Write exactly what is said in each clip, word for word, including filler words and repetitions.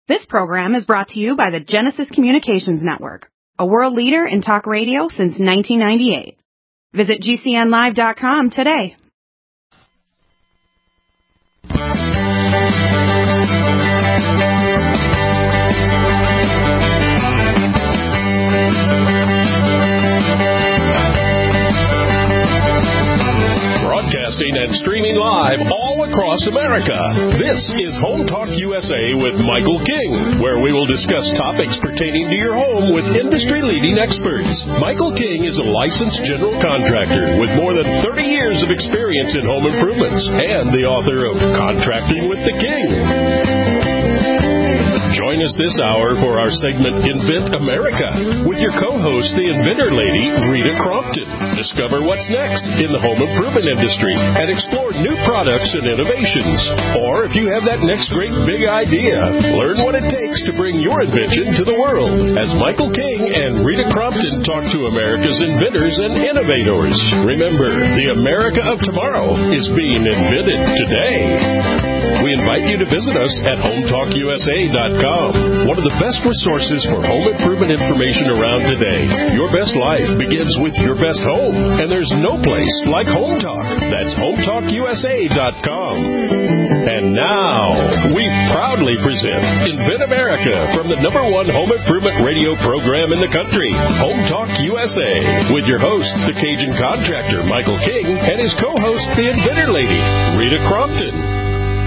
This program is brought to you by the Genesis Communications Network, a world leader in talk radio since nineteen ninety-eight. Visit G C N live dot com today. Broadcasting and streaming live all across America. This is Home Talk U S A with Michael King, where we will discuss topics pertaining to your home with industry-leading experts. Michael King is a licensed general contractor with more than thirty years of experience in home improvements and the author of Contracting with the King. Join us this hour for our segment Invent America with your co-host, the inventor lady, Rita Crompton. Discover what's next in the home improvement industry and explore new products and innovations. Or if you have that next great big idea, learn what it takes to bring your invention to the world as Michael King and Rita Crompton talk to America's inventors and innovators. Remember, the America of tomorrow is being invented today. We invite you to visit us at home talk U S A dot com, one of the best resources for home improvement information around today. Your best life begins with your best home, and there's no place like Home Talk. That's home talk U S A dot com. And now, we proudly present Invent America from the number one home improvement radio program in the country, Home Talk U S A, with your host, the Cajun contractor, Michael King, and his co-host, the inventor lady, Rita Crompton.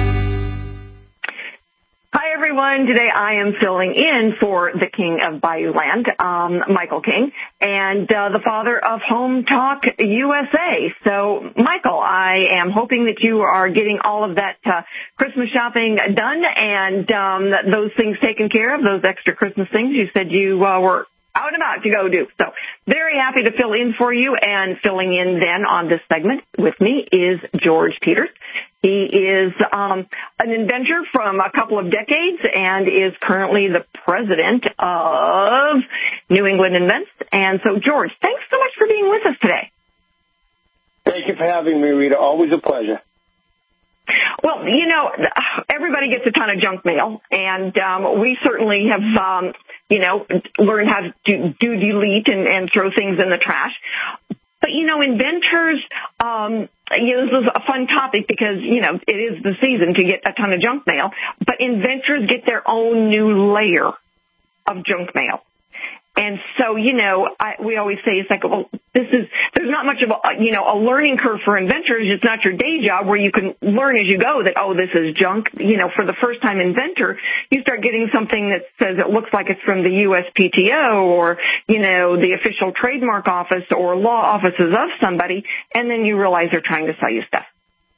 Hi, everyone. Today I am filling in for the King of Bayou Land, um, Michael King, and uh, the father of Home Talk U S A. So, Michael, I am hoping that you are getting all of that uh, Christmas shopping done and um, those things taken care of, those extra Christmas things you said you uh, were out and about to go do. So very happy to fill in for you, and filling in then on this segment with me is George Peters. He is um, an inventor from a couple of decades and is currently the president of New England Invents. And so, George, thanks so much for being with us today. Thank you for having me, Rita. Always a pleasure. Well, you know, everybody gets a ton of junk mail, and um, we certainly have, um, you know, learned how to do, do delete and, and throw things in the trash. But, you know, inventors, um, you know, this is a fun topic because, you know, it is the season to get a ton of junk mail, but inventors get their own new layer of junk mail. And so, you know, I, we always say, it's like, well, this is, there's not much of a, you know, a learning curve for inventors. It's not your day job where you can learn as you go that, oh, this is junk. You know, for the first time inventor, you start getting something that says it looks like it's from the U S P T O or, you know, the official trademark office or law offices of somebody. And then you realize they're trying to sell you stuff.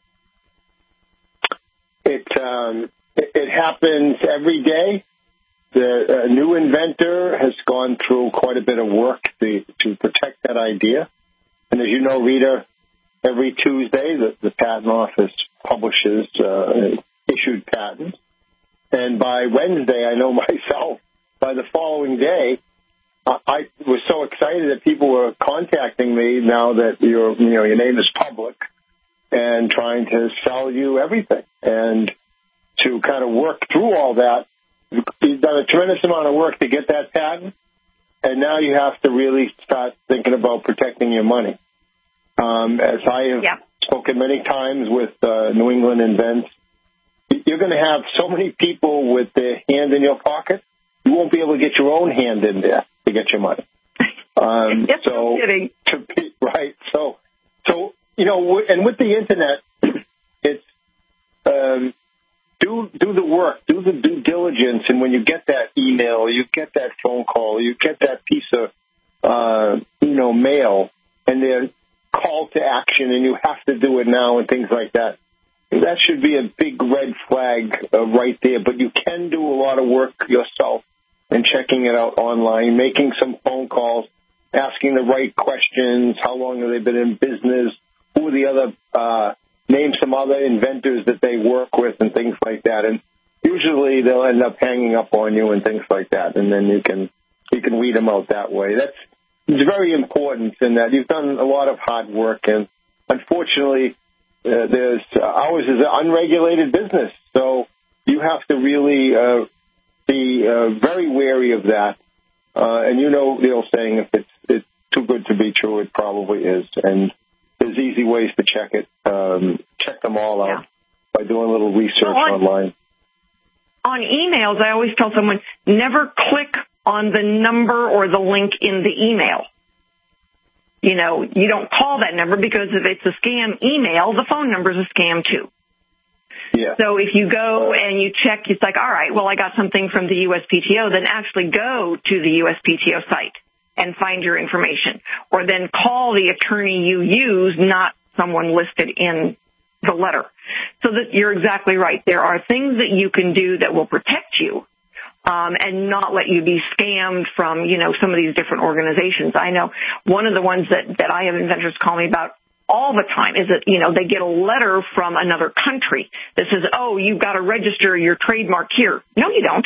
It, um, it, it happens every day. The uh, new inventor has gone through quite a bit of work to, to protect that idea. And as you know, Rita, every Tuesday the, the Patent Office publishes uh, issued patents. And by Wednesday, I know myself, by the following day, I, I was so excited that people were contacting me now that your, you know, your name is public and trying to sell you everything. And to kind of work through all that, you've done a tremendous amount of work to get that patent, and now you have to really start thinking about protecting your money. Um, as I have yeah. spoken many times with uh, New England Invents, you're going to have so many people with their hand in your pocket, you won't be able to get your own hand in there to get your money. Um, yes, so, no kidding. To be, right. So, so, you know, and with the Internet, it's... Um, Do do the work, do the due diligence, and when you get that email, you get that phone call, you get that piece of, uh, you know, mail, and their call to action, and you have to do it now, and things like that. That should be a big red flag uh, right there. But you can do a lot of work yourself and checking it out online, making some phone calls, asking the right questions. How long have they been in business? Who are the other? Uh, Name some other inventors that they work with and things like that. And usually they'll end up hanging up on you and things like that. And then you can you can weed them out that way. That's it's very important in that you've done a lot of hard work. And unfortunately, uh, there's uh, ours is an unregulated business. So you have to really uh, be be uh, very wary of that. Uh, and you know the old saying, if it's, it's too good to be true, it probably is. And there's easy ways to check it. Um, check them all out yeah. by doing a little research well, on, online. On emails, I always tell someone, never click on the number or the link in the email. You know, you don't call that number because if it's a scam email, the phone number is a scam too. Yeah. So if you go and you check, it's like, all right, well, I got something from the U S P T O, then actually go to the U S P T O site and find your information. Or then call the attorney you use, not someone listed in the letter. So that you're exactly right. There are things that you can do that will protect you um, and not let you be scammed from, you know, some of these different organizations. I know one of the ones that, that I have inventors call me about all the time is that, you know, they get a letter from another country that says, oh, you've got to register your trademark here. No, you don't.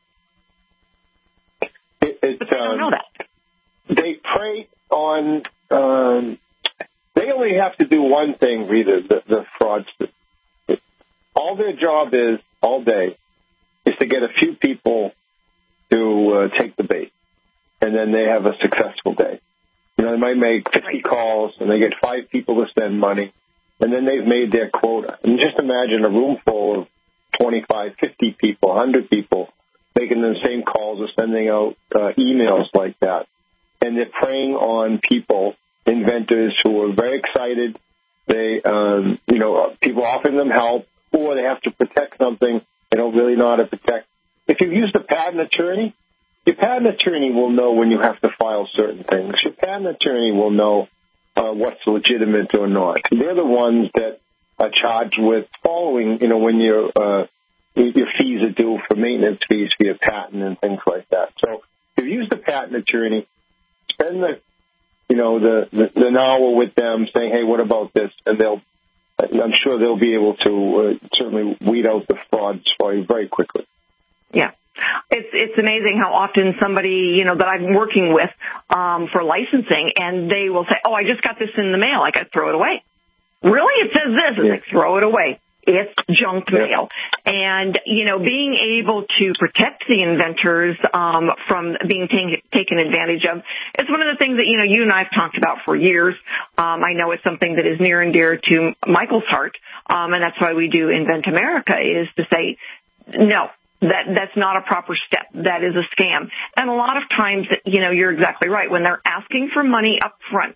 It, it, but they um, don't know that. They prey on, um, they only have to do one thing, Rita, the, the fraudsters. All their job is, all day, is to get a few people to uh, take the bait. And then they have a successful day. You know, they might make fifty calls, and they get five people to spend money, and then they've made their quota. And just imagine a room full of twenty-five, fifty people, one hundred people making the same calls or sending out uh, emails like that. And they're preying on people, inventors who are very excited. They, um, you know, people offering them help, or they have to protect something they don't really know how to protect. If you've used a patent attorney, your patent attorney will know when you have to file certain things. Your patent attorney will know uh, what's legitimate or not. They're the ones that are charged with following, you know, when your uh, your fees are due for maintenance fees for your patent and things like that. So if you use the patent attorney, spend the, you know, the, the, the an hour with them saying, hey, what about this? And they'll, I'm sure they'll be able to uh, certainly weed out the frauds for you very quickly. Yeah. It's it's amazing how often somebody, you know, that I'm working with um, for licensing, and they will say, oh, I just got this in the mail. I got to throw it away. Really? It says this. And yeah. Like, throw it away. It's junk mail. Yeah. And, you know, being able to protect the inventors um, from being t- taken advantage of is one of the things that, you know, you and I have talked about for years. Um, I know it's something that is near and dear to Michael's heart, um, and that's why we do Invent America, is to say, no. That that's not a proper step. That is a scam. And a lot of times, you know, you're exactly right. When they're asking for money up front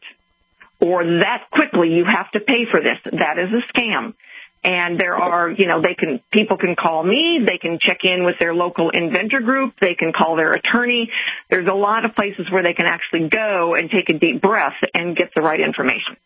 or that quickly, you have to pay for this. That is a scam. And there are, you know, they can, people can call me. They can check in with their local inventor group. They can call their attorney. There's a lot of places where they can actually go and take a deep breath and get the right information.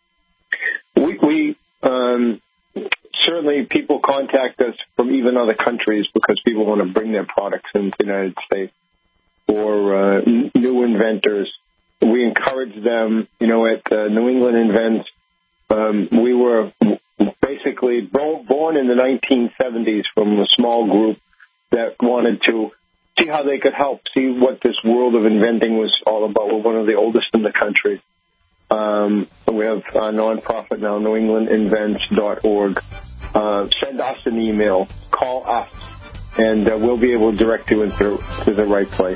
We, we, um, Certainly people contact us from even other countries because people want to bring their products into the United States or uh, n- new inventors. We encourage them, you know, at uh, New England Invents. Um, we were basically bo- born in the nineteen seventies from a small group that wanted to see how they could help, see what this world of inventing was all about. We're one of the oldest in the country. Um, we have a nonprofit now, new england invents dot org. Uh, send us an email, call us, and uh, we'll be able to direct you into to the right place.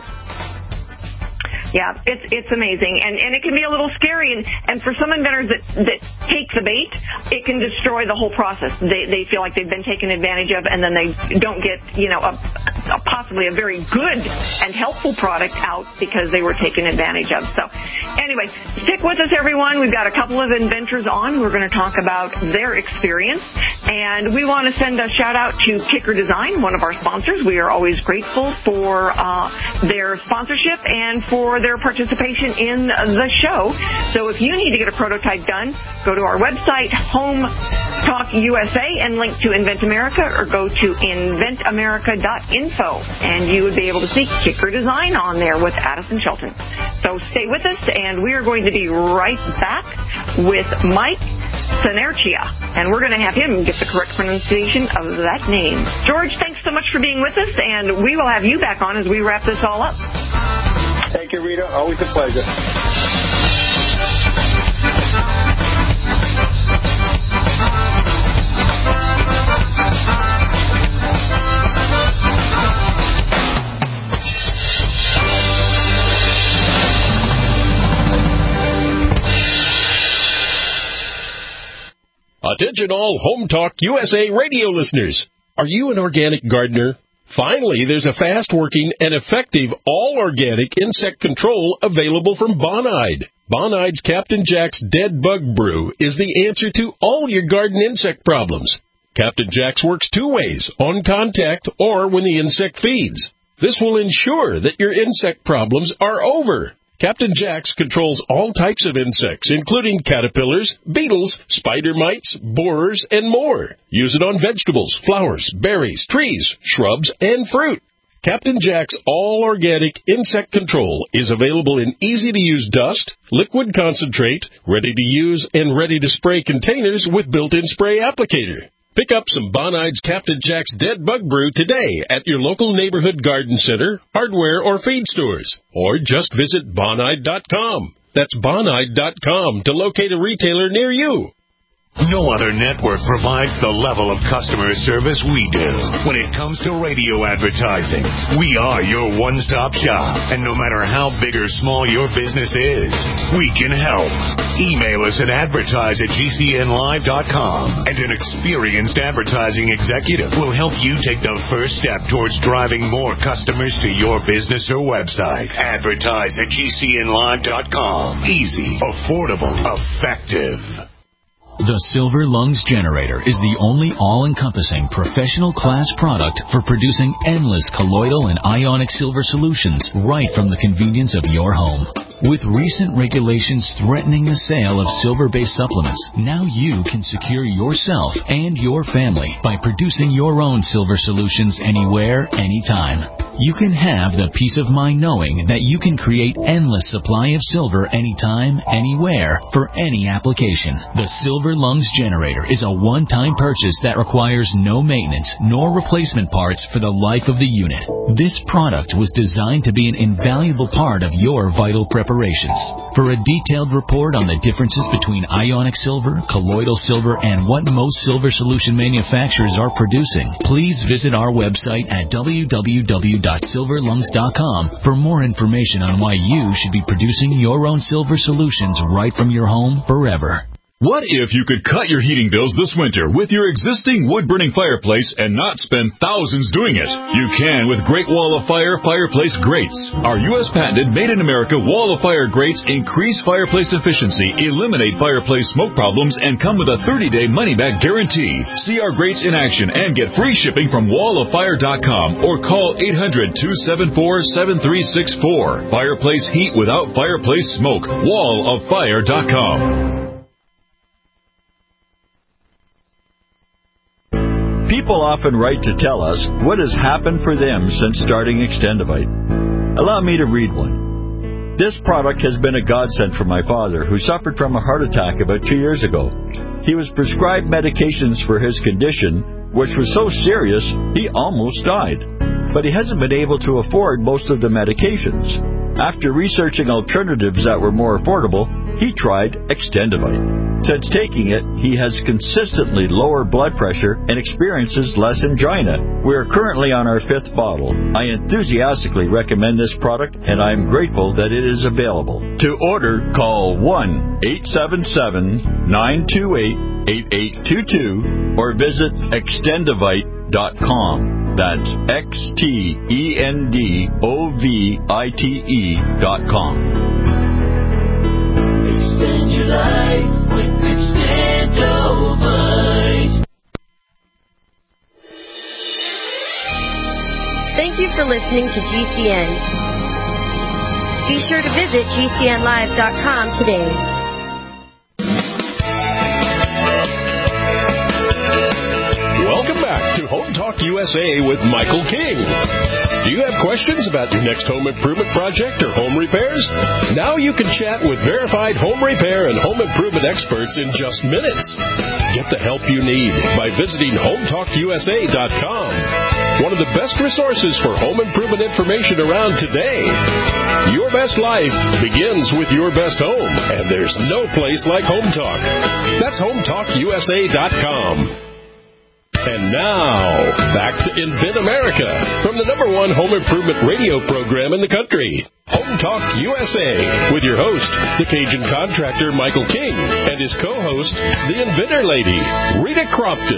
Yeah, it's it's amazing, and and it can be a little scary, and, and for some inventors that, that take the bait, it can destroy the whole process. They they feel like they've been taken advantage of, and then they don't get, you know, a, a possibly a very good and helpful product out because they were taken advantage of. So anyway, stick with us, everyone. We've got a couple of inventors on. We're going to talk about their experience, and we want to send a shout out to Kicker Design, one of our sponsors. We are always grateful for uh, their sponsorship and for their participation in the show. So if you need to get a prototype done, go to our website, Home Talk U S A, and link to Invent America, or go to invent america dot info, and you would be able to see Kicker Design on there with Addison Shelton. So stay with us, and we are going to be right back with Mike Senerchia, and we're going to have him get the correct pronunciation of that name. George, thanks so much for being with us, and we will have you back on as we wrap this all up. Thank you, Rita. Always a pleasure. Attention all Home Talk U S A radio listeners. Are you an organic gardener? Finally, there's a fast-working and effective all-organic insect control available from Bonide. Bonide's Captain Jack's Dead Bug Brew is the answer to all your garden insect problems. Captain Jack's works two ways, on contact or when the insect feeds. This will ensure that your insect problems are over. Captain Jack's controls all types of insects, including caterpillars, beetles, spider mites, borers, and more. Use it on vegetables, flowers, berries, trees, shrubs, and fruit. Captain Jack's all-organic insect control is available in easy-to-use dust, liquid concentrate, ready-to-use and ready-to-spray containers with built-in spray applicator. Pick up some Bonide's Captain Jack's Dead Bug Brew today at your local neighborhood garden center, hardware, or feed stores. Or just visit Bonide dot com. That's Bonide dot com to locate a retailer near you. No other network provides the level of customer service we do. When it comes to radio advertising, we are your one-stop shop. And no matter how big or small your business is, we can help. Email us at advertise at G C N live dot com, and an experienced advertising executive will help you take the first step towards driving more customers to your business or website. Advertise at G C N live dot com. Easy, affordable, effective. The Silver Lungs Generator is the only all-encompassing professional-class product for producing endless colloidal and ionic silver solutions right from the convenience of your home. With recent regulations threatening the sale of silver-based supplements, now you can secure yourself and your family by producing your own silver solutions anywhere, anytime. You can have the peace of mind knowing that you can create endless supply of silver anytime, anywhere, for any application. The Silver Lungs Generator is a one-time purchase that requires no maintenance nor replacement parts for the life of the unit. This product was designed to be an invaluable part of your vital preparations. For a detailed report on the differences between ionic silver, colloidal silver, and what most silver solution manufacturers are producing, please visit our website at w w w dot silver lungs dot com for more information on why you should be producing your own silver solutions right from your home forever. What if you could cut your heating bills this winter with your existing wood-burning fireplace and not spend thousands doing it? You can with Great Wall of Fire fireplace grates. Our U S patented made-in-America Wall of Fire grates increase fireplace efficiency, eliminate fireplace smoke problems, and come with a thirty-day money-back guarantee. See our grates in action and get free shipping from wall of fire dot com or call eight hundred, two seven four, seven three six four. Fireplace heat without fireplace smoke. wall of fire dot com. People often write to tell us what has happened for them since starting Extendivite. Allow me to read one. This product has been a godsend for my father, who suffered from a heart attack about two years ago. He was prescribed medications for his condition, which was so serious he almost died. But he hasn't been able to afford most of the medications. After researching alternatives that were more affordable, he tried Extendivite. Since taking it, he has consistently lower blood pressure and experiences less angina. We are currently on our fifth bottle. I enthusiastically recommend this product, and I am grateful that it is available. To order, call one eight seven seven, nine two eight, eight eight two two or visit extendivite dot com. That's X T E N D O V I T E dot com. Extend your life with Extendivite. Thank you for listening to G C N. Be sure to visit G C N live dot com today. Welcome back to Home Talk U S A with Michael King. Do you have questions about your next home improvement project or home repairs? Now you can chat with verified home repair and home improvement experts in just minutes. Get the help you need by visiting home talk U S A dot com. One of the best resources for home improvement information around today. Your best life begins with your best home, and there's no place like Home Talk. That's home talk U S A dot com. And now, back to Invent America from the number one home improvement radio program in the country, Home Talk U S A, with your host, the Cajun contractor Michael King, and his co-host, the Inventor Lady, Rita Crompton.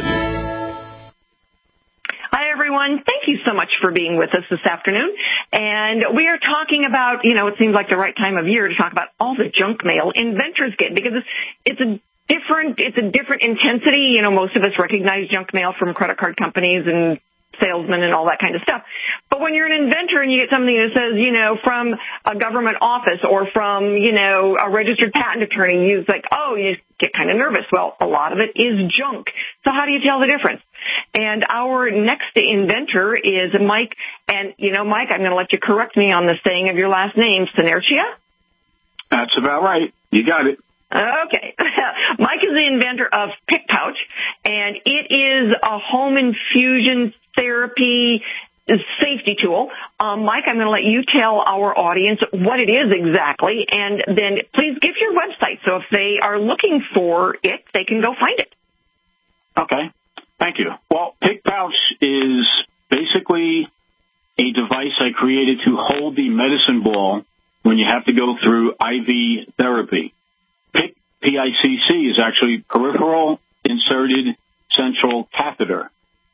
Hi, everyone. Thank you so much for being with us this afternoon. And we are talking about, you know, it seems like the right time of year to talk about all the junk mail inventors get, because it's, it's a different, it's a different intensity. You know, most of us recognize junk mail from credit card companies and salesmen and all that kind of stuff. But when you're an inventor and you get something that says, you know, from a government office or from, you know, a registered patent attorney, you're like, oh, you get kind of nervous. Well, a lot of it is junk. So how do you tell the difference? And our next inventor is Mike. And, you know, Mike, I'm going to let you correct me on the saying of your last name, Senerchia? That's about right. You got it. Okay. Mike is the inventor of Pick Pouch, and it is a home infusion therapy safety tool. Um, Mike, I'm going to let you tell our audience what it is exactly, and then please give your website so if they are looking for it, they can go find it. Okay. Thank you. Well, Pick Pouch is basically a device I created to hold the medicine ball when you have to go through I V therapy. PIC, P I C C, is actually peripheral inserted central catheter.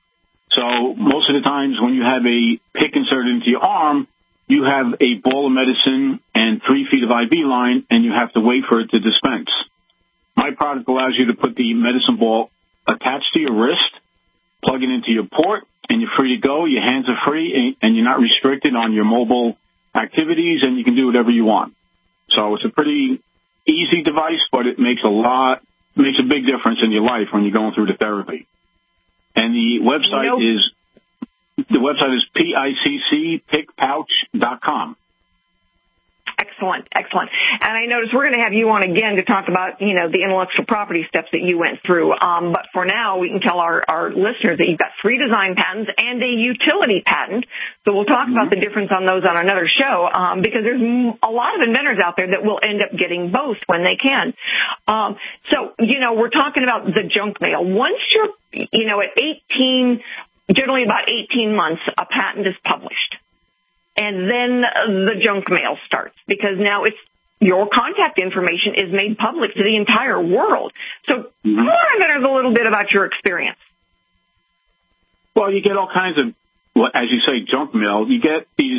So most of the times when you have a PIC inserted into your arm, you have a ball of medicine and three feet of I V line, and you have to wait for it to dispense. My product allows you to put the medicine ball attached to your wrist, plug it into your port, and you're free to go. Your hands are free, and you're not restricted on your mobile activities, and you can do whatever you want. So it's a pretty easy device, but it makes a lot, makes a big difference in your life when you're going through the therapy. And the website nope. is, the website is P I C C pick pouch dot com. Excellent, excellent. And I noticed we're going to have you on again to talk about, you know, the intellectual property steps that you went through. Um, but for now, we can tell our, our listeners that you've got three design patents and a utility patent. So we'll talk mm-hmm. about the difference on those on another show, um, because there's a lot of inventors out there that will end up getting both when they can. Um, so, you know, we're talking about the junk mail. Once you're, you know, at eighteen, generally about eighteen months, a patent is published. And then the junk mail starts, because now it's your contact information is made public to the entire world. So mm-hmm. tell our inventors a little bit about your experience. Well, you get all kinds of, well, as you say, junk mail. You get these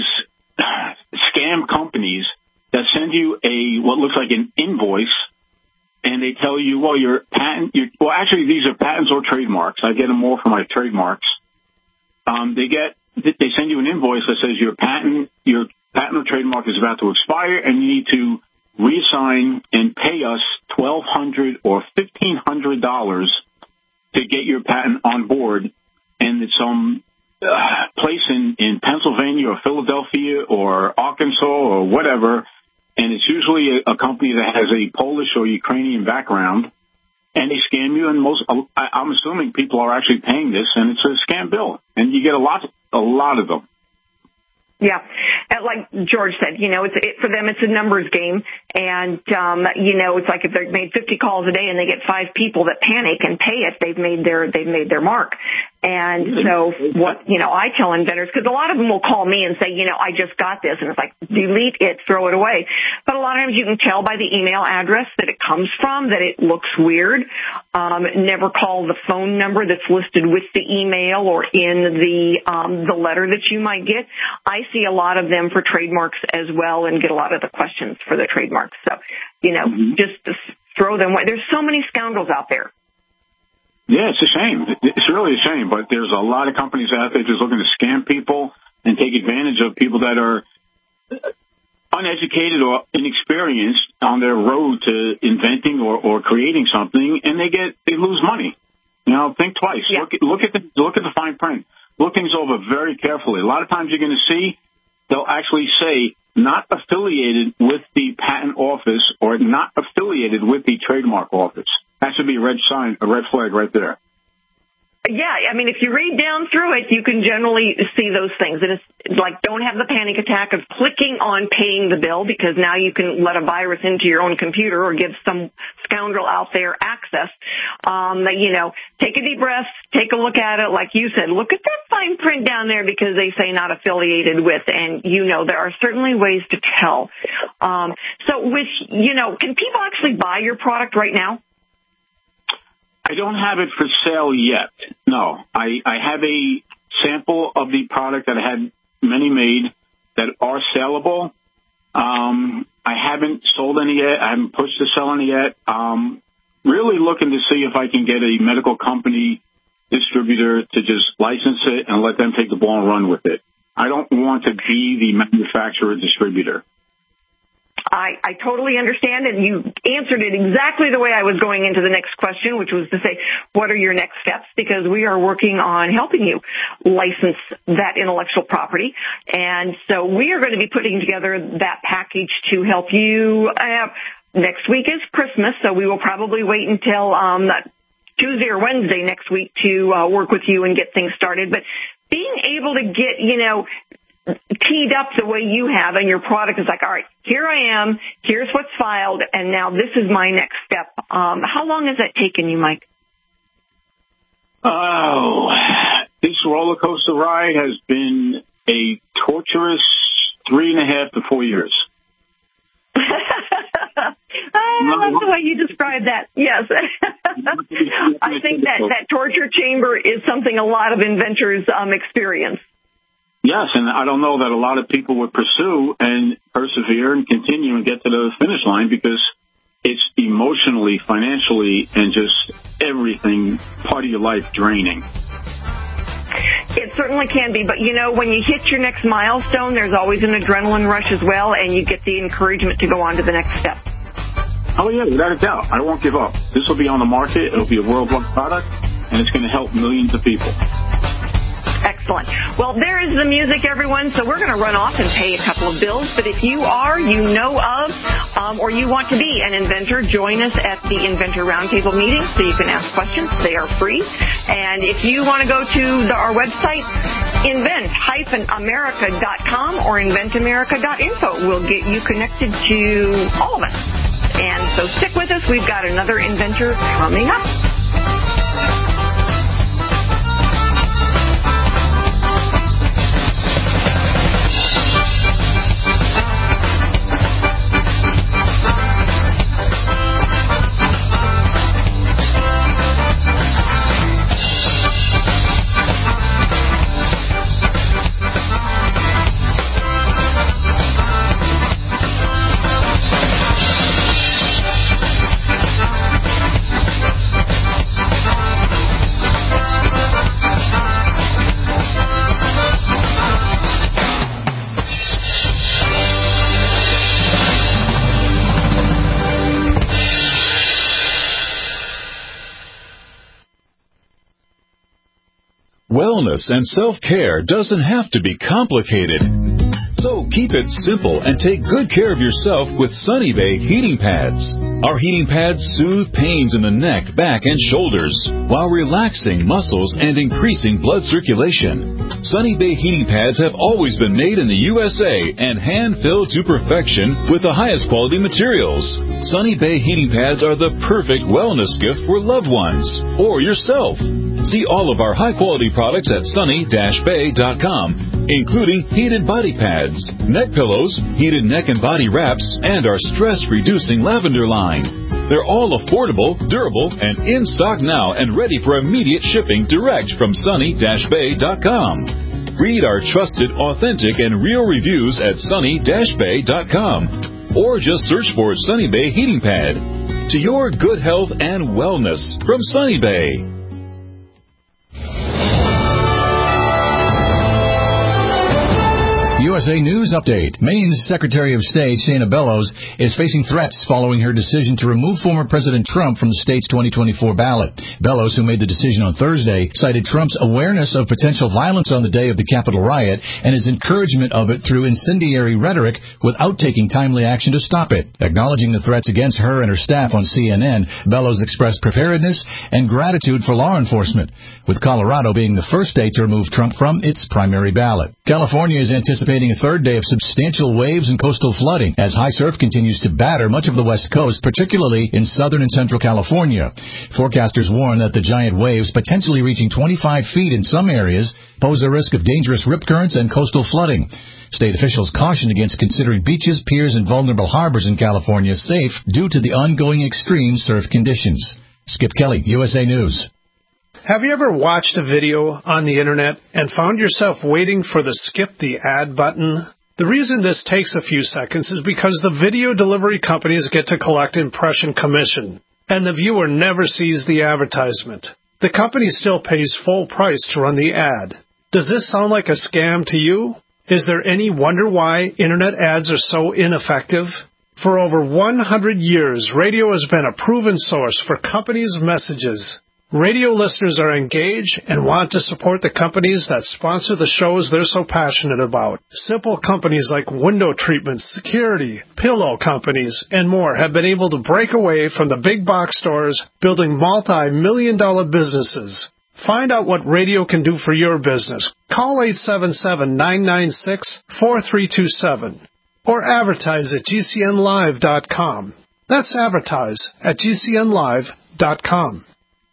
scam companies that send you a what looks like an invoice, and they tell you, well, your patent, your, well, actually, these are patents or trademarks. I get them more for my trademarks. Um, they get They send you an invoice that says your patent, your patent or trademark is about to expire, and you need to reassign and pay us twelve hundred dollars or fifteen hundred dollars to get your patent on board. And it's some uh, place in, in Pennsylvania or Philadelphia or Arkansas or whatever, and it's usually a, a company that has a Polish or Ukrainian background. And they scam you, and most, I'm assuming people are actually paying this, and it's a scam bill. And you get a lot, a lot of them. Yeah. Like George said, you know, it's it, for them, it's a numbers game. And, um, you know, it's like if they've made fifty calls a day and they get five people that panic and pay it, they've made their, they've made their mark. And so what, you know, I tell inventors, because a lot of them will call me and say, you know, I just got this. And it's like, delete it, throw it away. But a lot of times you can tell by the email address that it comes from, that it looks weird. Um, never call the phone number that's listed with the email or in the, um, the letter that you might get. I see a lot of them for trademarks as well and get a lot of the questions for the trademarks. So, you know, mm-hmm. just, just throw them away. There's so many scoundrels out there. Yeah, it's a shame. It's really a shame, but there's a lot of companies out there just looking to scam people and take advantage of people that are uneducated or inexperienced on their road to inventing or, or creating something, and they get they lose money. You know, think twice. Yeah. Look, look at the look at the fine print. Look things over very carefully. A lot of times you're going to see they'll actually say not affiliated with the patent office or not affiliated with the trademark office. That should be a red sign, a red flag right there. Yeah, I mean, if you read down through it, you can generally see those things. And it's like, don't have the panic attack of clicking on paying the bill, because now you can let a virus into your own computer or give some scoundrel out there access. Um, you know, take a deep breath, take a look at it. Like you said, look at that fine print down there, because they say not affiliated with, and you know, there are certainly ways to tell. Um, so with, you know, can people actually buy your product right now? I don't have it for sale yet. No, I, I have a sample of the product that I had many made that are saleable. Um, I haven't sold any yet. I haven't pushed to sell any yet. Um, really looking to see if I can get a medical company distributor to just license it and let them take the ball and run with it. I don't want to be the manufacturer distributor. I, I totally understand, and you answered it exactly the way I was going into the next question, which was to say, what are your next steps? Because we are working on helping you license that intellectual property. And so we are going to be putting together that package to help you. Uh, next week is Christmas, so we will probably wait until um, Tuesday or Wednesday next week to uh, work with you and get things started. But being able to get, you know, teed up the way you have, and your product is like, all right, here I am, here's what's filed, and now this is my next step. Um, how long has that taken you, Mike? Oh, this roller coaster ride has been a torturous three and a half to four years. I love the way you describe that. Yes. I think that, that torture chamber is something a lot of inventors um, experience. Yes, and I don't know that a lot of people would pursue and persevere and continue and get to the finish line, because it's emotionally, financially, and just everything, part of your life, draining. It certainly can be, but you know, when you hit your next milestone, there's always an adrenaline rush as well, and you get the encouragement to go on to the next step. Oh, yeah, without a doubt. I won't give up. This will be on the market. It'll be a worldwide product, and it's going to help millions of people. Excellent. Well, there is the music, everyone. So we're going to run off and pay a couple of bills. But if you are, you know of, um, or you want to be an inventor, join us at the Inventor Roundtable meeting so you can ask questions. They are free. And if you want to go to the, our website, invent dash america dot com or invent america dot info, we'll get you connected to all of us. And so stick with us. We've got another inventor coming up. Wellness and self-care doesn't have to be complicated. So keep it simple and take good care of yourself with Sunny Bay heating pads. Our heating pads soothe pains in the neck, back, and shoulders while relaxing muscles and increasing blood circulation. Sunny Bay heating pads have always been made in the U S A and hand-filled to perfection with the highest quality materials. Sunny Bay heating pads are the perfect wellness gift for loved ones or yourself. See all of our high-quality products at sunny dash bay dot com, including heated body pads, neck pillows, heated neck and body wraps, and our stress-reducing lavender line. They're all affordable, durable, and in stock now and ready for immediate shipping direct from sunny dash bay dot com. Read our trusted, authentic, and real reviews at sunny dash bay dot com, or just search for Sunny Bay Heating Pad. To your good health and wellness from Sunny Bay. U S S A News Update. Maine's Secretary of State, Shana Bellows, is facing threats following her decision to remove former President Trump from the state's twenty twenty-four ballot. Bellows, who made the decision on Thursday, cited Trump's awareness of potential violence on the day of the Capitol riot and his encouragement of it through incendiary rhetoric without taking timely action to stop it. Acknowledging the threats against her and her staff on C N N, Bellows expressed preparedness and gratitude for law enforcement, with Colorado being the first state to remove Trump from its primary ballot. California is anticipating a third day of substantial waves and coastal flooding as high surf continues to batter much of the west coast, particularly in southern and central California. Forecasters warn that the giant waves, potentially reaching twenty-five feet in some areas, pose a risk of dangerous rip currents and coastal flooding. State officials caution against considering beaches, piers, and vulnerable harbors in California safe due to the ongoing extreme surf conditions. Skip Kelly, U S A News. Have you ever watched a video on the internet and found yourself waiting for the skip the ad button? The reason this takes a few seconds is because the video delivery companies get to collect impression commission, and the viewer never sees the advertisement. The company still pays full price to run the ad. Does this sound like a scam to you? Is there any wonder why internet ads are so ineffective? For over one hundred years, radio has been a proven source for companies' messages. Radio listeners are engaged and want to support the companies that sponsor the shows they're so passionate about. Simple companies like window treatments, security, pillow companies, and more have been able to break away from the big box stores, building multi-million dollar businesses. Find out what radio can do for your business. Call eight seven seven, nine nine six, four three two seven or advertise at G C N live dot com. That's advertise at G C N live dot com.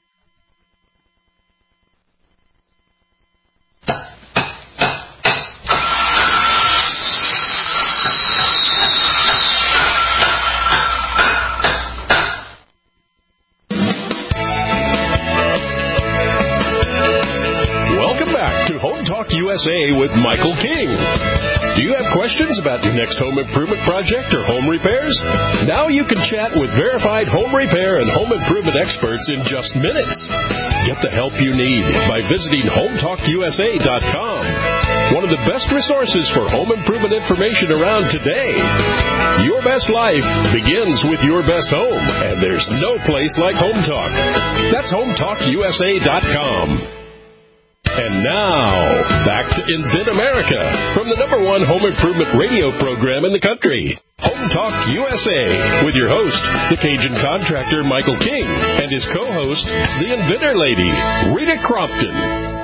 U S A with Michael King. Do you have questions about your next home improvement project or home repairs? Now you can chat with verified home repair and home improvement experts in just minutes. Get the help you need by visiting home talk U S A dot com. One of the best resources for home improvement information around today. Your best life begins with your best home, and there's no place like Home Talk. That's home talk U S A dot com. And now, back to Invent America from the number one home improvement radio program in the country, Home Talk U S A, with your host, the Cajun contractor Michael King, and his co-host, the Inventor Lady, Rita Crompton.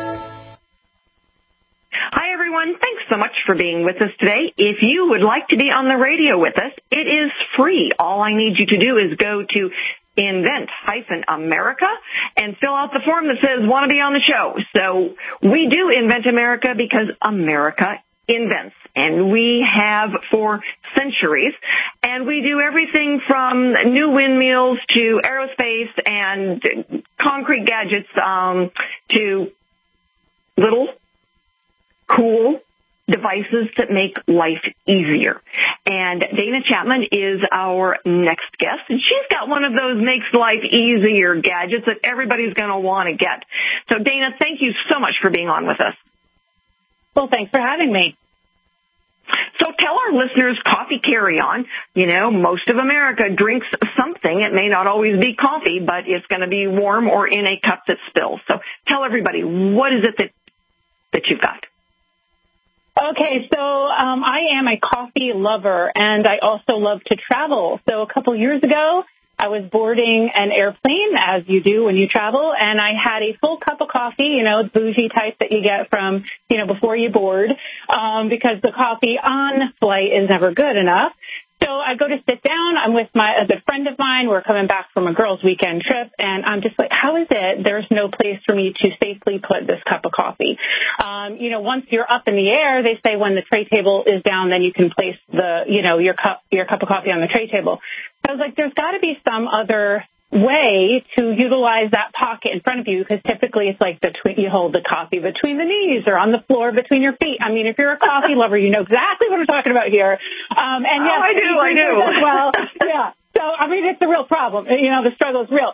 Hi, everyone. Thanks so much for being with us today. If you would like to be on the radio with us, it is free. All I need you to do is go to Invent America and fill out the form that says want to be on the show. So we do Invent America because America invents, and we have for centuries, and we do everything from new windmills to aerospace and concrete gadgets um, to little cool devices that make life easier. And Dana Chapman is our next guest, and she's got one of those makes life easier gadgets that everybody's going to want to get. So, Dana, thank you so much for being on with us. Well, thanks for having me. So tell our listeners, coffee carry-on. You know, most of America drinks something. It may not always be coffee, but it's going to be warm or in a cup that spills. So tell everybody, what is it that, that you've got? Okay, so um, I am a coffee lover, and I also love to travel. So a couple years ago, I was boarding an airplane, as you do when you travel, and I had a full cup of coffee, you know, bougie type that you get from, you know, before you board, um, because the coffee on flight is never good enough. So I go to sit down. I'm with my a good friend of mine. We're coming back from a girls' weekend trip, and I'm just like, how is it there's no place for me to safely put this cup of coffee? Um, you know, once you're up in the air, they say when the tray table is down, then you can place the, you know, your cup your cup of coffee on the tray table. So I was like, there's got to be some other way to utilize that pocket in front of you, because typically it's like between, you hold the coffee between the knees or on the floor between your feet. I mean, if you're a coffee lover, you know exactly what I'm talking about here. Um, and yes, oh, I do, I do. As well, yeah. So, I mean, it's a real problem. You know, the struggle is real.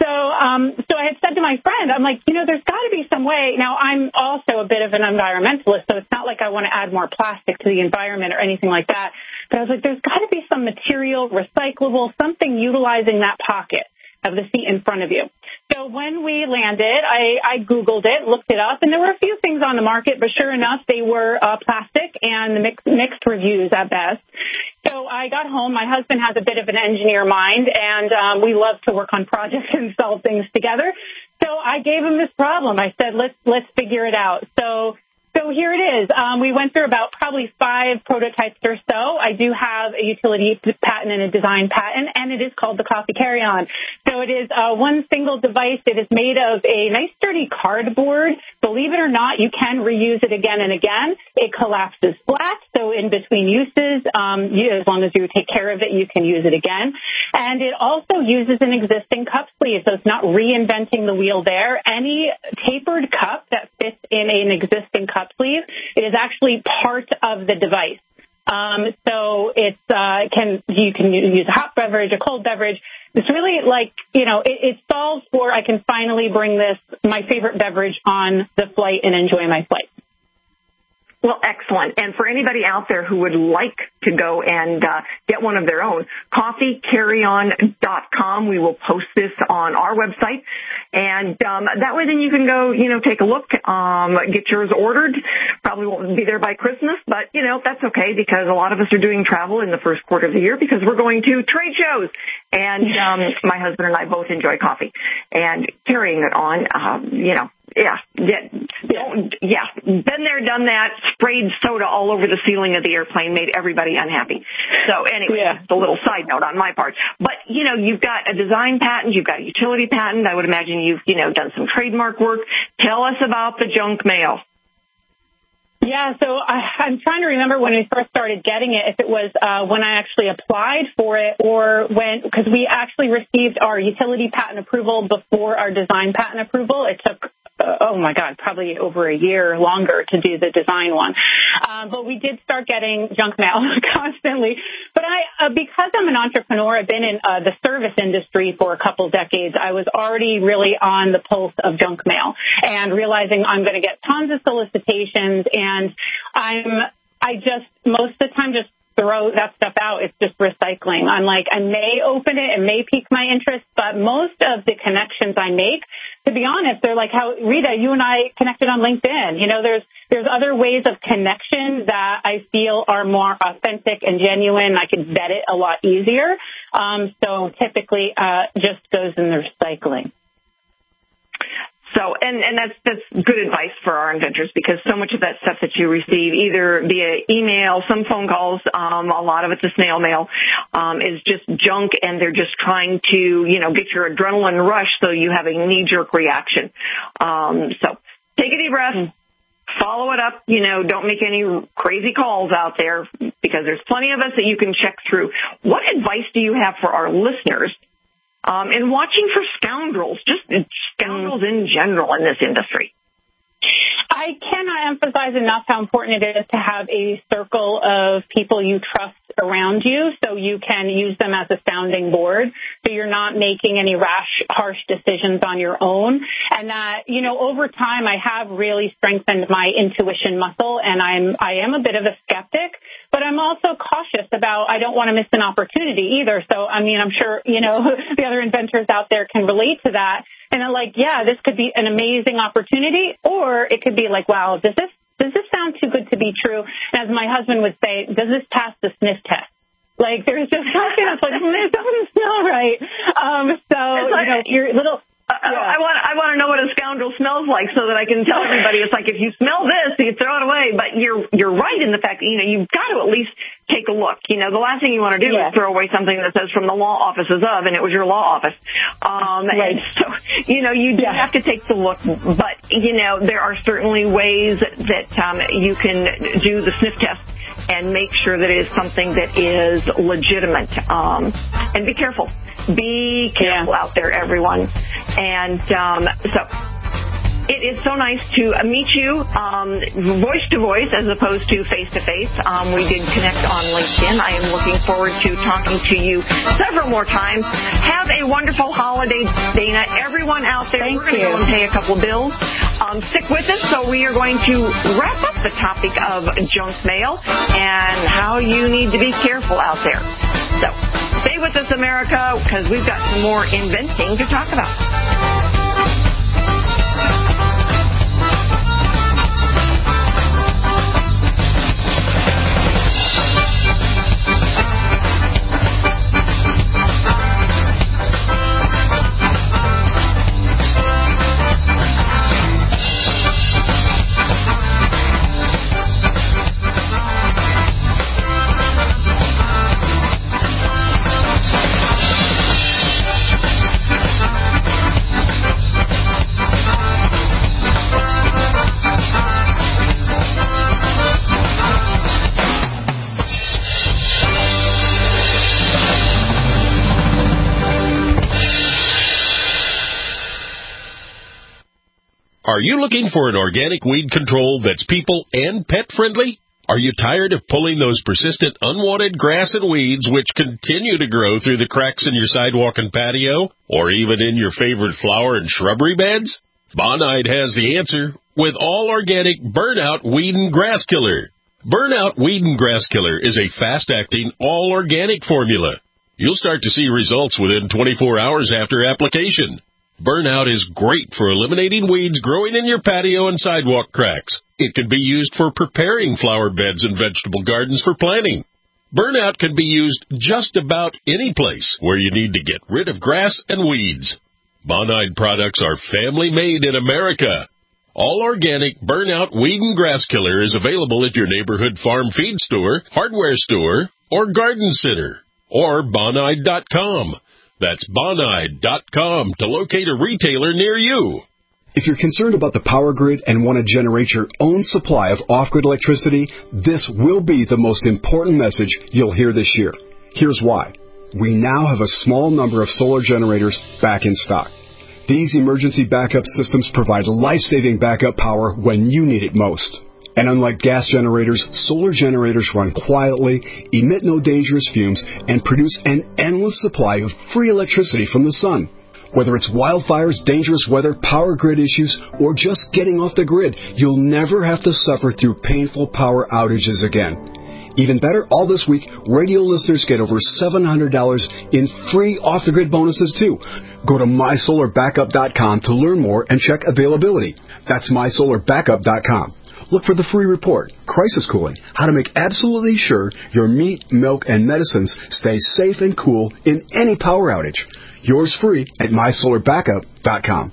So, um, so I had said to my friend, I'm like, you know, there's got to be some way. Now, I'm also a bit of an environmentalist, so it's not like I want to add more plastic to the environment or anything like that. But I was like, there's got to be some material, recyclable, something utilizing that pocket of the seat in front of you. So when we landed, I, I Googled it, looked it up, and there were a few things on the market, but sure enough, they were uh, plastic and mixed, mixed reviews at best. So I got home. My husband has a bit of an engineer mind, and um, we love to work on projects and solve things together. So I gave him this problem. I said, let's let's figure it out. So So here it is. Um, we went through about probably five prototypes or so. I do have a utility patent and a design patent, and it is called the Coffee Carry-On. So it is uh, one single device. It is made of a nice sturdy cardboard. Believe it or not, you can reuse it again and again. It collapses flat, so in between uses, um, you, as long as you take care of it, you can use it again. And it also uses an existing cup sleeve, so it's not reinventing the wheel there. Any tapered cup that fits in an existing cup sleeve, it is actually part of the device. Um, so it's uh, can you can use a hot beverage, a cold beverage. It's really like, you know, it, it solves for I can finally bring this, my favorite beverage, on the flight and enjoy my flight. Well, excellent. And for anybody out there who would like to go and uh, get one of their own, coffee carry on dot com. We will post this on our website. And um, that way then you can go, you know, take a look, um, get yours ordered. Probably won't be there by Christmas, but, you know, that's okay because a lot of us are doing travel in the first quarter of the year because we're going to trade shows. And um, my husband and I both enjoy coffee. And carrying it on, um, you know, Yeah, yeah, don't, yeah. Been there, done that. Sprayed soda all over the ceiling of the airplane, made everybody unhappy. So anyway, yeah. Just a little side note on my part. But you know, you've got a design patent, you've got a utility patent. I would imagine you've you know done some trademark work. Tell us about the junk mail. Yeah, so I, I'm trying to remember when we first started getting it, if it was uh, when I actually applied for it or when, because we actually received our utility patent approval before our design patent approval. It took, uh, oh my God, probably over a year longer to do the design one. Um, but we did start getting junk mail constantly. But I, uh, because I'm an entrepreneur, I've been in uh, the service industry for a couple decades. I was already really on the pulse of junk mail and realizing I'm going to get tons of solicitations and And I'm, I just, most of the time, just throw that stuff out. It's just recycling. I'm like, I may open it, it may pique my interest, but most of the connections I make, to be honest, they're like how, Rita, you and I connected on LinkedIn. You know, there's, there's other ways of connection that I feel are more authentic and genuine. I can vet it a lot easier. Um, so typically, uh, just goes in the recycling. So, and, and that's, that's good advice for our inventors because so much of that stuff that you receive either via email, some phone calls, um, a lot of it's a snail mail, um, is just junk and they're just trying to, you know, get your adrenaline rush so you have a knee-jerk reaction. Um, so take a deep breath. Follow it up. You know, don't make any crazy calls out there because there's plenty of us that you can check through. What advice do you have for our listeners Um, and watching for scoundrels, just scoundrels in general in this industry? I cannot emphasize enough how important it is to have a circle of people you trust around you so you can use them as a sounding board so you're not making any rash, harsh decisions on your own. And that, you know, over time I have really strengthened my intuition muscle and I'm, I am a bit of a skeptic, but I'm also cautious about, I don't want to miss an opportunity either. So, I mean, I'm sure, you know, the other inventors out there can relate to that. And they're like, yeah, this could be an amazing opportunity, or it could be like, wow, does this, does this sound too good to be true? And as my husband would say, does this pass the sniff test? Like, there's just something that's like, mm, it doesn't smell right. Um, so, like, you know, your little... Uh, yeah. I want I want to know what a scoundrel smells like so that I can tell everybody. It's like if you smell this, you throw it away. But you're you're right in the fact that, you know, you've got to at least take a look. You know, the last thing you want to do yeah. is throw away something that says from the law offices of, and it was your law office. Um, right. And so, you know, you do yeah. have to take the look. But, you know, there are certainly ways that um, you can do the sniff test and make sure that it is something that is legitimate. Um, and be careful. Be careful yeah. out there, everyone. And um, so it is so nice to meet you um, voice to voice as opposed to face to face. We did connect on LinkedIn. I am looking forward to talking to you several more times. Have a wonderful holiday, Dana. Everyone out there, Thank we're going to go and pay a couple bills. Um, stick with us. So we are going to wrap up the topic of junk mail and how you need to be careful out there. So stay with us, America, because we've got some more inventing to talk about. Are you looking for an organic weed control that's people and pet friendly? Are you tired of pulling those persistent unwanted grass and weeds which continue to grow through the cracks in your sidewalk and patio, or even in your favorite flower and shrubbery beds? Bonide has the answer with all organic Burnout Weed and Grass Killer. Burnout Weed and Grass Killer is a fast-acting, all-organic formula. You'll start to see results within twenty-four hours after application. Burnout is great for eliminating weeds growing in your patio and sidewalk cracks. It can be used for preparing flower beds and vegetable gardens for planting. Burnout can be used just about any place where you need to get rid of grass and weeds. Bonide products are family-made in America. All organic Burnout Weed and Grass Killer is available at your neighborhood farm feed store, hardware store, or garden center, or bonide dot com. That's bonide dot com to locate a retailer near you. If you're concerned about the power grid and want to generate your own supply of off-grid electricity, this will be the most important message you'll hear this year. Here's why. We now have a small number of solar generators back in stock. These emergency backup systems provide life-saving backup power when you need it most. And unlike gas generators, solar generators run quietly, emit no dangerous fumes, and produce an endless supply of free electricity from the sun. Whether it's wildfires, dangerous weather, power grid issues, or just getting off the grid, you'll never have to suffer through painful power outages again. Even better, all this week, radio listeners get over seven hundred dollars in free off-the-grid bonuses, too. Go to my solar backup dot com to learn more and check availability. That's my solar backup dot com. Look for the free report, Crisis Cooling, how to make absolutely sure your meat, milk, and medicines stay safe and cool in any power outage. Yours free at my solar backup dot com.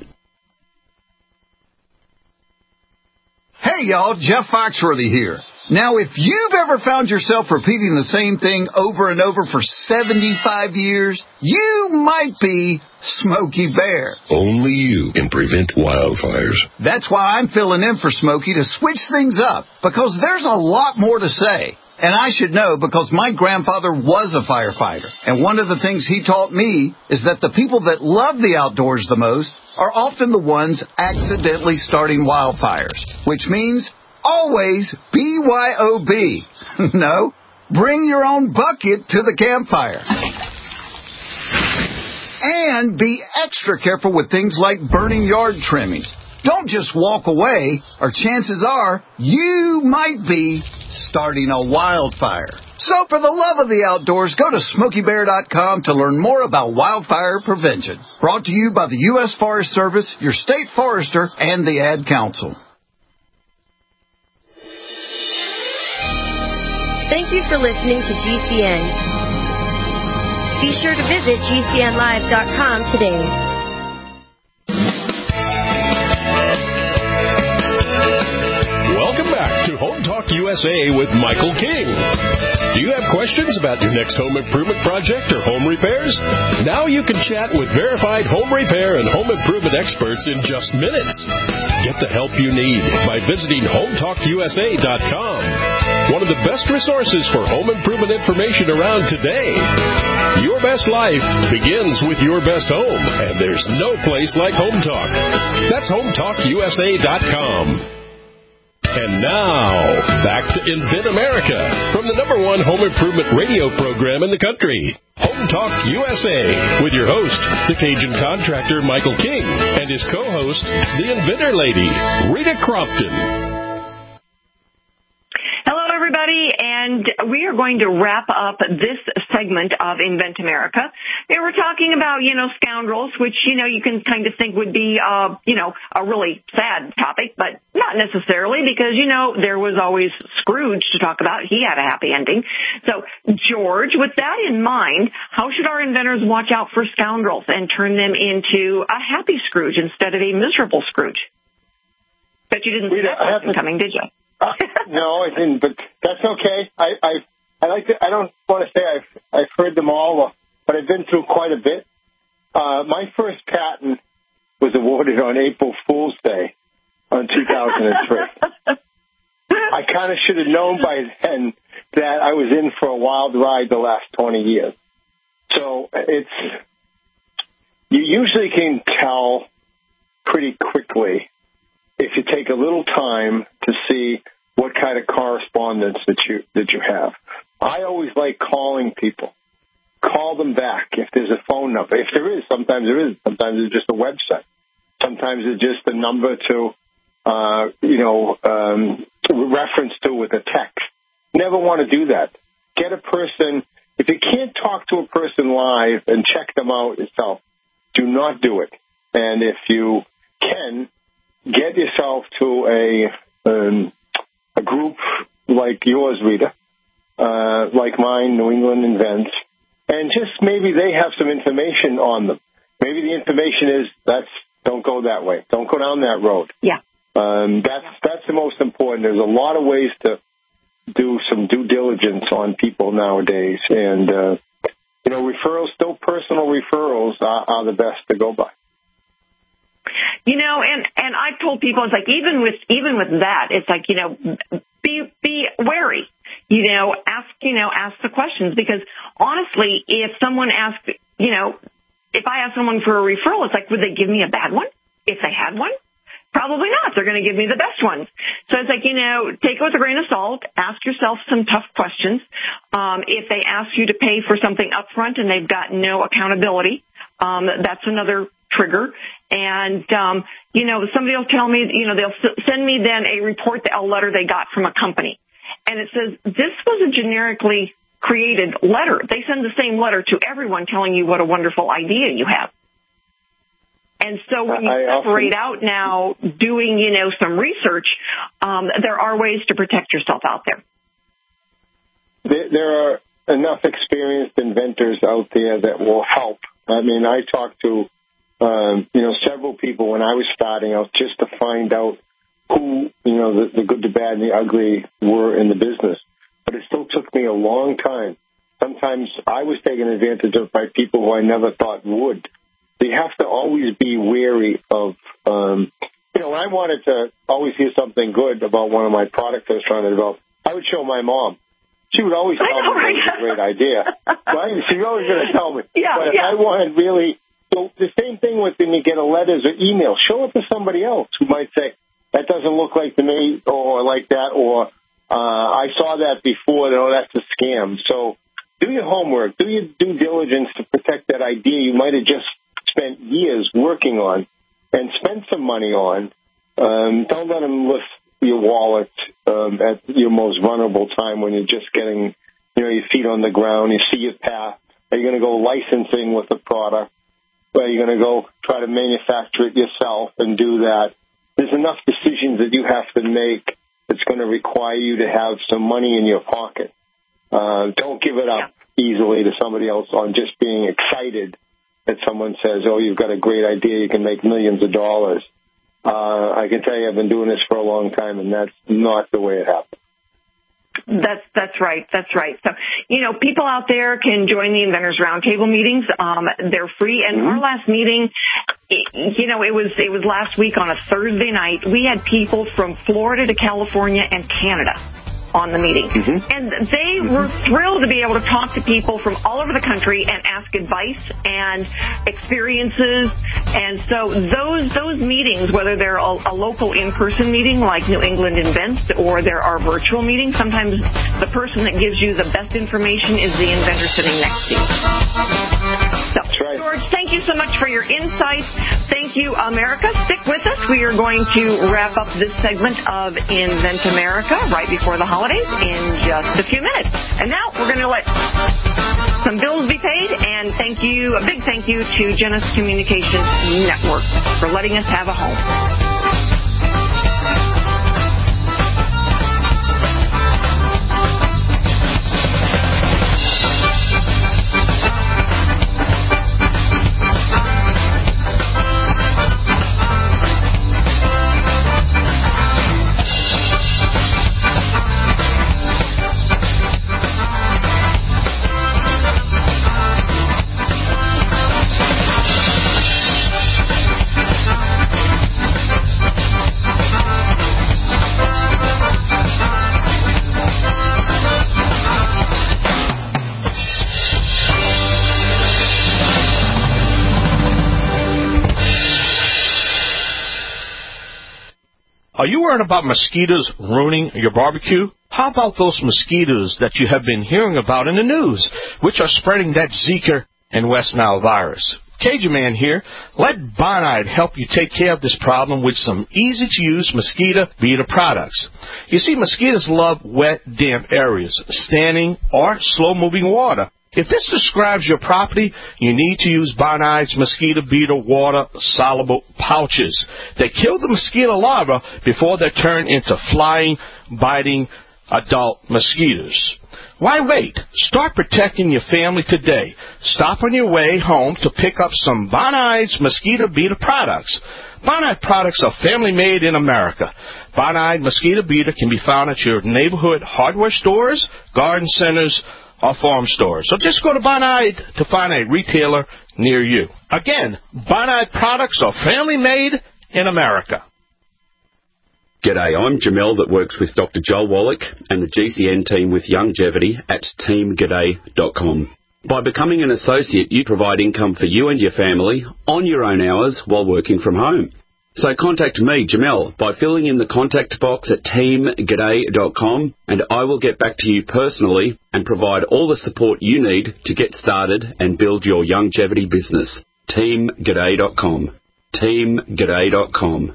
Hey, y'all, Jeff Foxworthy here. Now, if you've ever found yourself repeating the same thing over and over for seventy-five years, you might be Smokey Bear. Only you can prevent wildfires. That's why I'm filling in for Smokey to switch things up, because there's a lot more to say. And I should know because my grandfather was a firefighter. And one of the things he taught me is that the people that love the outdoors the most are often the ones accidentally starting wildfires, which means always B Y O B. No, bring your own bucket to the campfire. And be extra careful with things like burning yard trimmings. Don't just walk away, or chances are you might be starting a wildfire. So for the love of the outdoors, go to smokey bear dot com to learn more about wildfire prevention. Brought to you by the U S Forest Service, your state forester, and the Ad Council. Thank you for listening to G C N. Be sure to visit G C N live dot com today. Welcome back to Home Talk U S A with Michael King. Do you have questions about your next home improvement project or home repairs? Now you can chat with verified home repair and home improvement experts in just minutes. Get the help you need by visiting home talk U S A dot com. one of the best resources for home improvement information around today. Your best life begins with your best home, and there's no place like Home Talk. That's home talk U S A dot com. And now, back to Invent America from the number one home improvement radio program in the country, Home Talk U S A, with your host, the Cajun contractor Michael King, and his co-host, the Inventor Lady, Rita Crompton. Hello, everybody, and we are going to wrap up this segment of Invent America. And we're talking about, you know, scoundrels, which, you know, you can kind of think would be, uh, you know, a really sad topic, but not necessarily, because, you know, there was always Scrooge to talk about. He had a happy ending. So, George, with that in mind, how should our inventors watch out for scoundrels and turn them into a happy Scrooge instead of a miserable Scrooge? Bet you didn't see that question coming, did you? Uh, no, I didn't, but that's okay. I, I, I like to, I don't want to say I've, I've heard them all, but I've been through quite a bit. Uh, my first patent was awarded on April Fool's Day on two thousand three. I kind of should have known by then that I was in for a wild ride the last twenty years. So it's, you usually can tell pretty quickly if you take a little time to see what kind of correspondence that you that you have. I always like calling people. Call them back if there's a phone number. If there is, sometimes there is. Sometimes it's just a website. Sometimes it's just a number to, uh, you know, um, reference to with a text. Never want to do that. Get a person. If you can't talk to a person live and check them out yourself, do not do it. And if you can, get yourself to a um, a group like yours, Rita, uh, like mine, New England Invents, and just maybe they have some information on them. Maybe the information is that's don't go that way, don't go down that road. Yeah, um, that's that's the most important. There's a lot of ways to do some due diligence on people nowadays, and uh, you know, referrals, still personal referrals are, are the best to go by. You know, and, and I've told people, it's like, even with, even with that, it's like, you know, be, be wary, you know, ask, you know, ask the questions, because honestly, if someone asks, you know, if I ask someone for a referral, it's like, would they give me a bad one? If they had one? Probably not. They're going to give me the best ones. So it's like, you know, take it with a grain of salt, ask yourself some tough questions. Um, if they ask you to pay for something up front and they've got no accountability, um, that's another trigger. And, um, you know, somebody will tell me, you know, they'll send me then a report, a letter they got from a company. And it says, this was a generically created letter. They send the same letter to everyone telling you what a wonderful idea you have. And so when you I separate often, out now doing, you know, some research, um, there are ways to protect yourself out there. There, there are enough experienced inventors out there that will help. I mean, I talked to Um, you know, several people when I was starting out just to find out who, you know, the, the good, the bad, and the ugly were in the business. But it still took me a long time. Sometimes I was taken advantage of by people who I never thought would. So you have to always be wary of, um, you know, when I wanted to always hear something good about one of my products I was trying to develop, I would show my mom. She would always tell me it was a great idea. Right? She was always going to tell me. Yeah, but if yeah. I wanted really... So the same thing with when you get a letters or email. Show it to somebody else who might say, that doesn't look like to me, or like that, or uh, I saw that before, no, that's a scam. So do your homework, do your due diligence to protect that idea you might have just spent years working on, and spend some money on. Um, don't let them lift your wallet um, at your most vulnerable time when you're just getting, you know, your feet on the ground, you see your path. Are you going to go licensing with the product? Are you going to go try to manufacture it yourself and do that? There's enough decisions that you have to make that's going to require you to have some money in your pocket. Uh, don't give it up easily to somebody else on just being excited that someone says, oh, you've got a great idea, you can make millions of dollars. Uh, I can tell you I've been doing this for a long time, and that's not the way it happens. That's that's right. That's right. So, you know, people out there can join the Inventors Roundtable meetings. Um, they're free. And mm-hmm. our last meeting, you know, it was it was last week on a Thursday night. We had people from Florida to California and Canada. on the meeting. Mm-hmm. And they were thrilled to be able to talk to people from all over the country and ask advice and experiences. And so those those meetings, whether they're a, a local in-person meeting like New England Invents or there are virtual meetings, sometimes the person that gives you the best information is the inventor sitting next to you. So, right. George, thank you so much for your insights. Thank you, America. Stick with us. We are going to wrap up this segment of Invent America right before the holidays in just a few minutes. And now we're going to let some bills be paid, and thank you, a big thank you to Genesis Communications Network for letting us have a home. Are you worried about mosquitoes ruining your barbecue? How about those mosquitoes that you have been hearing about in the news, which are spreading that Zika and West Nile virus? Cajun Man here. Let Bonide help you take care of this problem with some easy-to-use mosquito beater products. You see, mosquitoes love wet, damp areas, standing or slow-moving water. If this describes your property, you need to use Bonide's mosquito beater water soluble pouches. They kill the mosquito larvae before they turn into flying, biting adult mosquitoes. Why wait? Start protecting your family today. Stop on your way home to pick up some Bonide's mosquito beater products. Bonide products are family made in America. Bonide mosquito beater can be found at your neighborhood hardware stores, garden centers, or farm stores. So just go to Bonide to find a retailer near you. Again, Bonide products are family made in America. G'day, I'm Jamel that works with Doctor Joel Wallach and the G C N team with Longevity at team g'day dot com. By becoming an associate, you provide income for you and your family on your own hours while working from home. So contact me, Jamel, by filling in the contact box at team g'day dot com, and I will get back to you personally and provide all the support you need to get started and build your longevity business. team g'day dot com. team g'day dot com.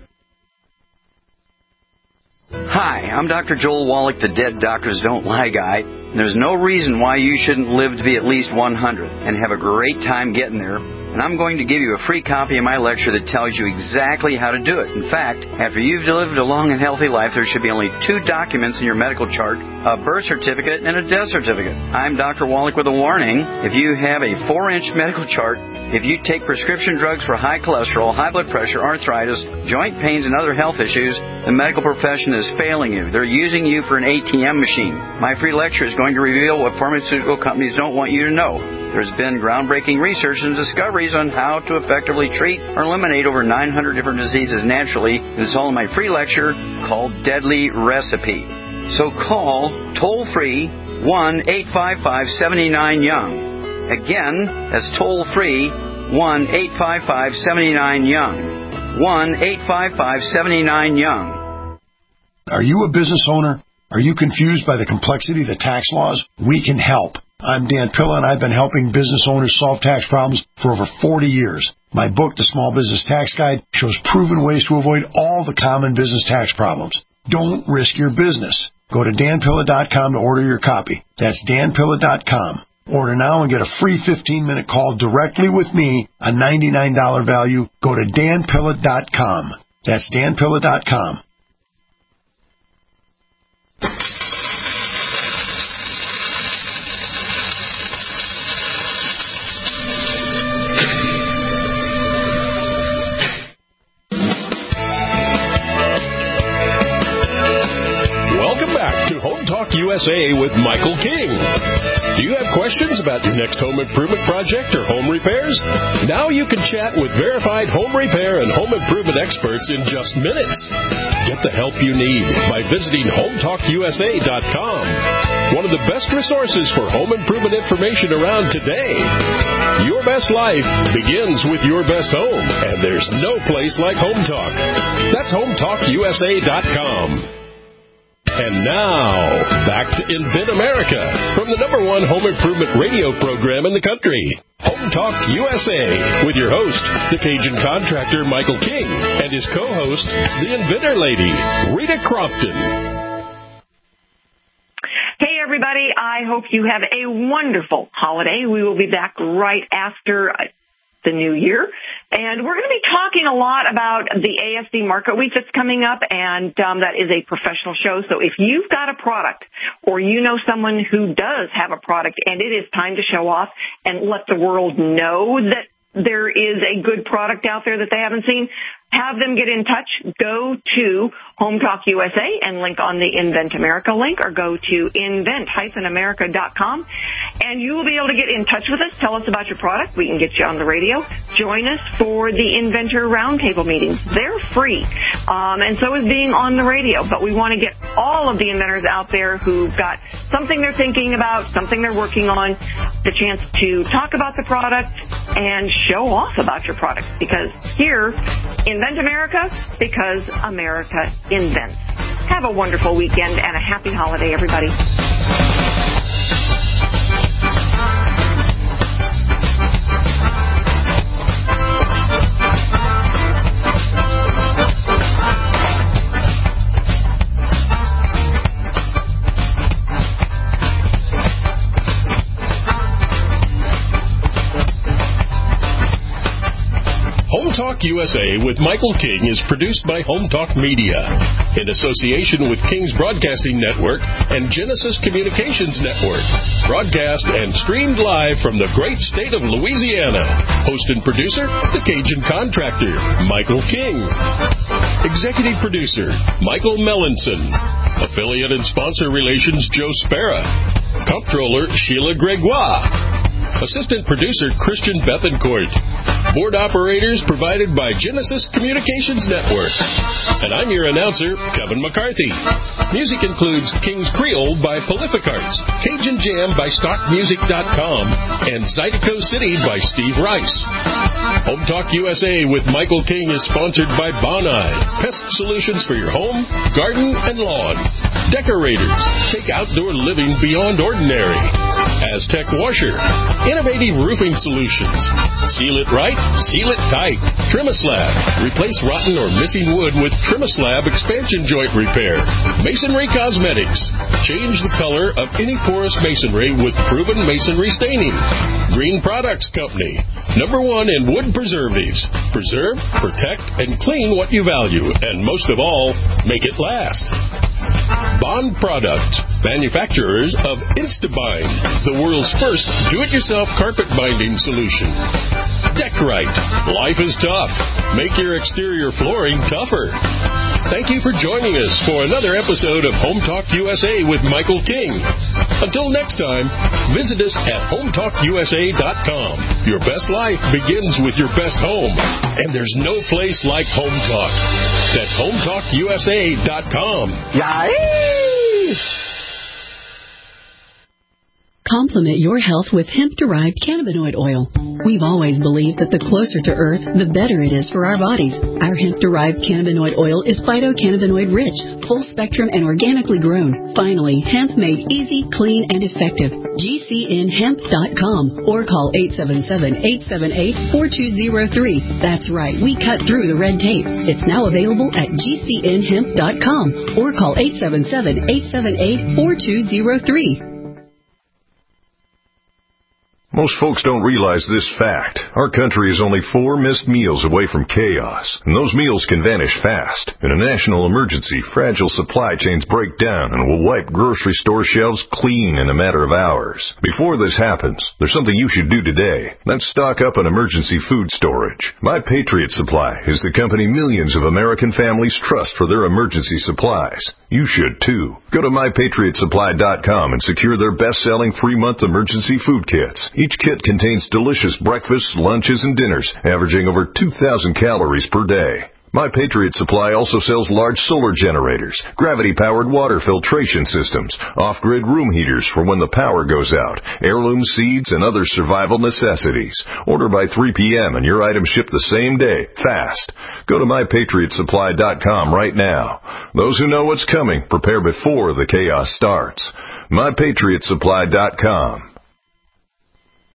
Hi, I'm Doctor Joel Wallach, the Dead Doctors Don't Lie guy. There's no reason why you shouldn't live to be at least one hundred and have a great time getting there. And I'm going to give you a free copy of my lecture that tells you exactly how to do it. In fact, after you've lived a long and healthy life, there should be only two documents in your medical chart, a birth certificate and a death certificate. I'm Doctor Wallach with a warning. If you have a four-inch medical chart, if you take prescription drugs for high cholesterol, high blood pressure, arthritis, joint pains, and other health issues, the medical profession is failing you. They're using you for an A T M machine. My free lecture is going to reveal what pharmaceutical companies don't want you to know. There's been groundbreaking research and discoveries on how to effectively treat or eliminate over nine hundred different diseases naturally. It's all in my free lecture called Deadly Recipe. So call toll-free one eight five five, seven nine, young. Again, that's toll-free one eight five five, seven nine, young. one eight five five, seven nine, young. Are you a business owner? Are you confused by the complexity of the tax laws? We can help. I'm Dan Pilla, and I've been helping business owners solve tax problems for over forty years. My book, The Small Business Tax Guide, shows proven ways to avoid all the common business tax problems. Don't risk your business. Go to dan pilla dot com to order your copy. That's dan pilla dot com. Order now and get a free fifteen-minute call directly with me, a ninety-nine dollars value. Go to dan pilla dot com. That's dan pilla dot com. U S A with Michael King. Do you have questions about your next home improvement project or home repairs? Now you can chat with verified home repair and home improvement experts in just minutes. Get the help you need by visiting home talk U S A dot com. One of the best resources for home improvement information around today. Your best life begins with your best home, and there's no place like Home Talk. That's home talk U S A dot com. And now, back to Invent America from the number one home improvement radio program in the country, Home Talk U S A, with your host, the Cajun contractor Michael King, and his co-host, the Inventor Lady, Rita Crompton. Hey, everybody. I hope you have a wonderful holiday. We will be back right after the new year. And we're going to be talking a lot about the A S D Market Week that's coming up, and um, that is a professional show. So if you've got a product or you know someone who does have a product and it is time to show off and let the world know that there is a good product out there that they haven't seen, have them get in touch. Go to Home Talk U S A and link on the Invent America link, or go to invent America dot com, and you will be able to get in touch with us. Tell us about your product. We can get you on the radio. Join us for the Inventor Roundtable meetings. They're free, um, and so is being on the radio. But we want to get all of the inventors out there who've got something they're thinking about, something they're working on, the chance to talk about the product and show off about your product. Because here, Invent America, because America invents. Have a wonderful weekend and a happy holiday, everybody. Home Talk U S A with Michael King is produced by Home Talk Media in association with King's Broadcasting Network and Genesis Communications Network. Broadcast and streamed live from the great state of Louisiana. Host and producer, the Cajun contractor, Michael King. Executive producer, Michael Mellinson. Affiliate and sponsor relations, Joe Spera. Comptroller, Sheila Gregoire. Assistant producer, Christian Bethencourt. Board operators provided by Genesis Communications Network. And I'm your announcer, Kevin McCarthy. Music includes King's Creole by Prolific Arts, Cajun Jam by stock music dot com, and Zydeco City by Steve Rice. Home Talk U S A with Michael King is sponsored by Bonide, pest solutions for your home, garden, and lawn. Decorators, take outdoor living beyond ordinary. Aztec Washer, innovative roofing solutions. Seal it right, seal it tight. Trimislab, replace rotten or missing wood with Trimislab expansion joint repair. Masonry Cosmetics, change the color of any porous masonry with proven masonry staining. Green Products Company, number one in wood preservatives. Preserve, protect, and clean what you value, and most of all, make it last. Bond Products, manufacturers of Instabind, the world's first do-it-yourself carpet binding solution. Deckrite, life is tough. Make your exterior flooring tougher. Thank you for joining us for another episode of Home Talk U S A with Michael King. Until next time, visit us at home talk U S A dot com. Your best life begins with your best home, and there's no place like Home Talk. That's home talk U S A dot com. Yay! Complement your health with hemp-derived cannabinoid oil. We've always believed that the closer to Earth, the better it is for our bodies. Our hemp-derived cannabinoid oil is phytocannabinoid-rich, full-spectrum, and organically grown. Finally, hemp made easy, clean, and effective. G C N hemp dot com or call eight seven seven, eight seven eight, four two zero three. That's right, we cut through the red tape. It's now available at G C N hemp dot com or call eight seven seven, eight seven eight, four two zero three. Most folks don't realize this fact. Our country is only four missed meals away from chaos, and those meals can vanish fast. In a national emergency, fragile supply chains break down and will wipe grocery store shelves clean in a matter of hours. Before this happens, there's something you should do today. That's stock up on emergency food storage. My Patriot Supply is the company millions of American families trust for their emergency supplies. You should, too. Go to my patriot supply dot com and secure their best-selling three-month emergency food kits. Each kit contains delicious breakfasts, lunches, and dinners, averaging over two thousand calories per day. My Patriot Supply also sells large solar generators, gravity-powered water filtration systems, off-grid room heaters for when the power goes out, heirloom seeds, and other survival necessities. Order by three p.m. and your items ship the same day, fast. Go to my patriot supply dot com right now. Those who know what's coming prepare before the chaos starts. my patriot supply dot com.